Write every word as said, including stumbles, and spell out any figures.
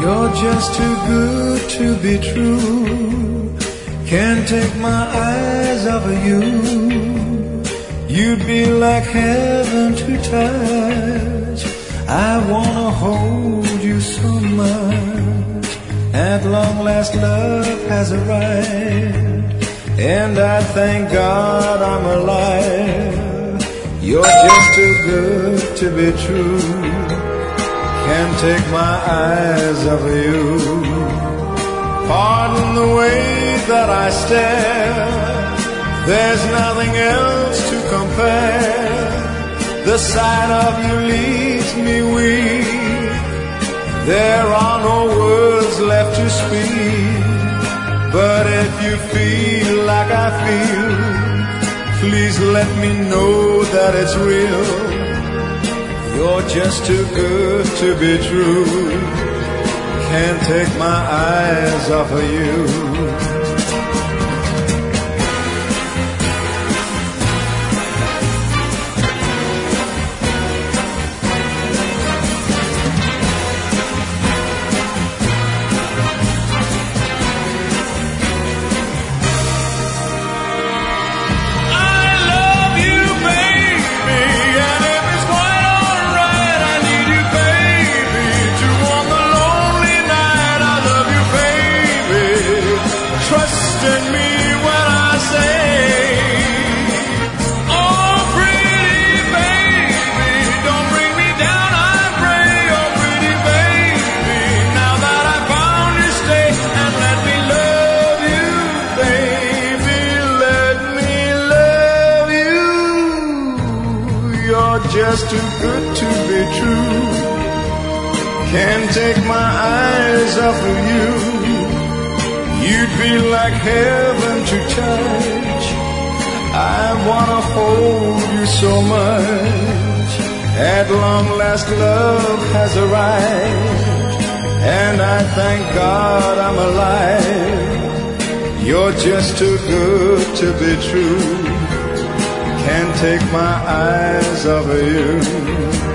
You're just too good to be true. Can't take my eyes off of you. You'd be like heaven to touch. I wanna hold you so much. At long last love has arrived, and I thank God I'm alive. You're just too good to be true. Can't take my eyes off of you. Pardon the way that I stare. There's nothing else to compare. The sight of you leaves me weak. There are no words left to speak. But if you feel like I feel, please let me know that it's real. You're just too good to be true. Can't take my eyes off of you. Just too good to be true. Can't take my eyes off of you. You'd be like heaven to touch. I wanna hold you so much. At long last love has arrived, and I thank God I'm alive. You're just too good to be true. Can't take my eyes off of you.